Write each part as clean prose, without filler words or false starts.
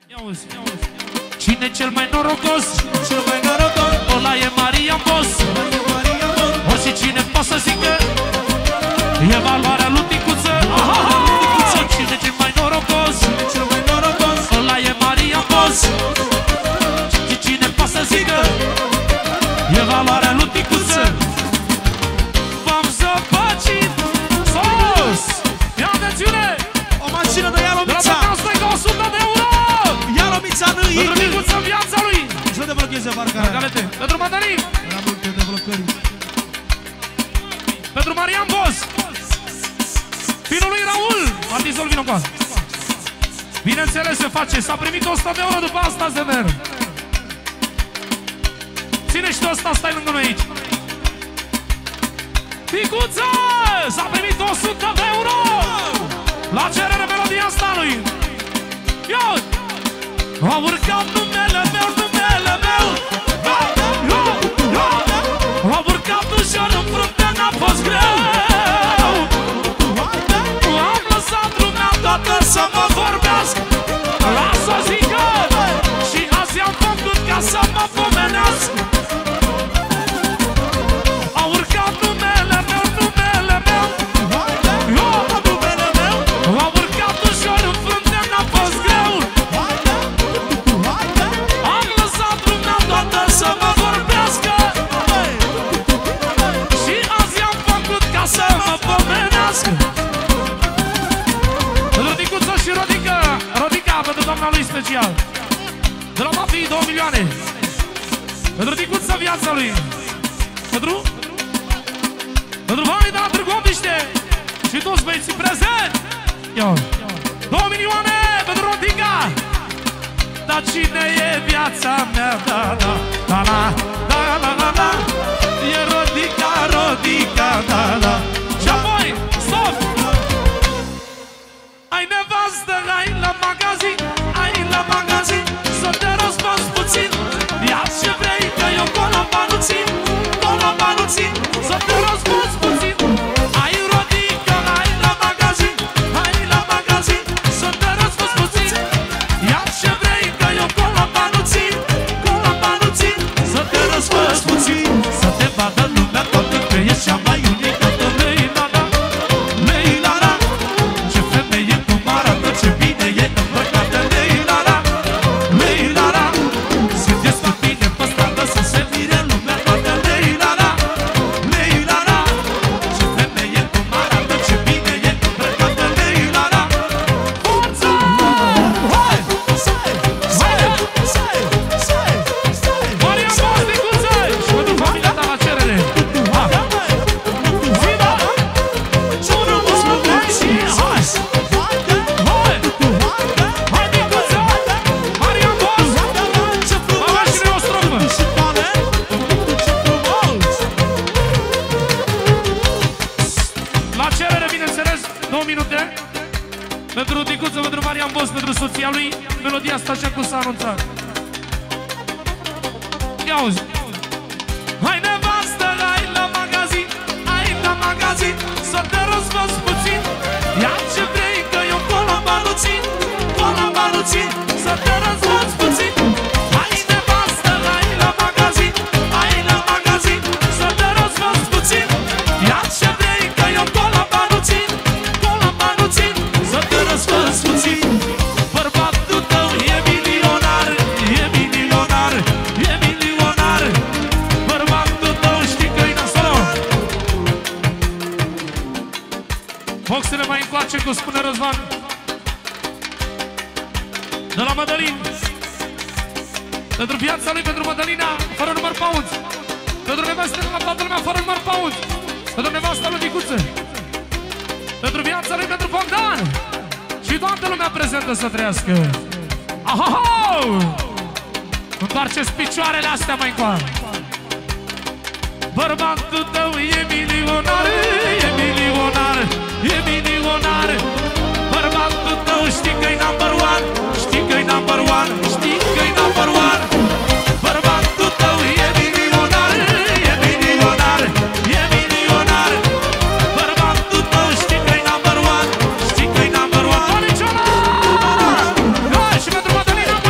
Cine cel mai norocos? Cel mai norocos. Ăla e Marian Boss. Orice cine poate să zică e valoarea lui Ticuță. Cine cel mai norocos? Cel mai norocos. Ăla e Marian Boss. Cine poate să zică e valoarea lui Ticuță. V-am zăpăcit sos. Ia atențiune! O mașină de Ialomița. De la Băteastă ca 100 de euro. Ialomița nu e. Pentru Ticuță în viața lui. Să deblocheze parcarea. Galete. Pentru Mandarin. Era multe deblocări. Pentru Marian Boss. Finul lui Raul. Artizul vino cu asta. Bineînțeles se face. S-a primit 100 de euro după asta se merg. Ține și tu ăsta, stai lângă noi aici. Ticuță! S-a primit 100 de euro! La cerere melodia asta lui. Ia! A urcat numele meu, numele meu. A urcat ușor în frunte, n-a fost greu. Am lăsat lumea toată să mă vorbească. Lasă zică! Și azi am făcut ca să mă pomenească. A urcat numele meu, numele meu. A urcat ușor în frunte, n-a fost greu. Am lăsat lumea toată să mă vorbească. Și azi am făcut ca să mă pomenească. Rodicuță și Rodica. Rodica pentru doamna lui special. De la Mafii 2 milioane. Pentru Ticuță viața lui. Pentru banii de la Târgoviște. Și toți băieții prezenți. 2 milioane pentru Rodica. Dar cine e viața mea? Da, da, da, da, da, da, da, da. E Rodica, Rodica, da, da. Și apoi, stop! Ai nevastă, ai la magazin, ai la magazin, să te răspuns puțin. Ia ce vrei, că eu colo banu țin, să te răspuns puțin. Ai Rodica, ai la magazin, să te răspuns puțin. Ia ce vrei, că eu colo banu țin, să te răspuns puțin. Să te vadă lumea toată că ești cea mai unică. Ce femeie cum arată, ce bine e îmbrăcată. Leilala, sunteți cu tine pe stradă să se mire lumea toată. Leilala, ce femeie cum arată, ce bine e îmbrăcată. Leilala, forța! Hai! Maria Boss, Ticuță! Și pentru familia ta la cerere. Zina! Sună muslă, și hai! Hai, Ticuță! Maria Boss! Avea și noi o strofă! La cerere, bineînțeles, 2 minute. Pentru Ticuță, pentru Marian Boss, pentru soția lui. Melodia asta așa cum s-a anunțat. Ia auzi! Hai nevastă, ai la magazin, să te răspuns puțin. Ia ce vrei, că eu colo banu țin, să te răspuns puțin. Hai nevastă, ai la magazin, să te răspuns puțin. Ia ce vrei, că eu colo banu țin, să te răspuns puțin. Bărbatul tău e milionar, bărbatul tău știi că-i nasolo. Boxele mai încoace, cum spune Răzvan. De la Mădălin. Pentru viața lui, pentru Mădălina, fără număr paunți. Pentru nevastă la toată lumea, fără număr paunți. Pentru nevasta lui Ticuță. Pentru viața lui, pentru Bogdan. Și toată lumea prezentă să trăiască. Aho! Întoarceți picioarele astea mai încoace. Bărbatul tău e milionar, bărbatul tău știi că-i number one, bărbatul tău e milionar, bărbatul tău știi că-i number one, Hai și pentru Mădălina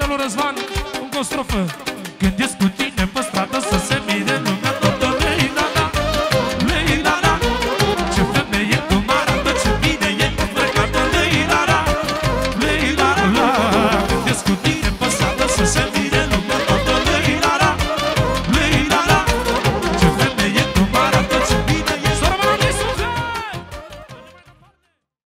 lui Răzvan, încă o strofă. Când ești cu tine pe stradă să se mire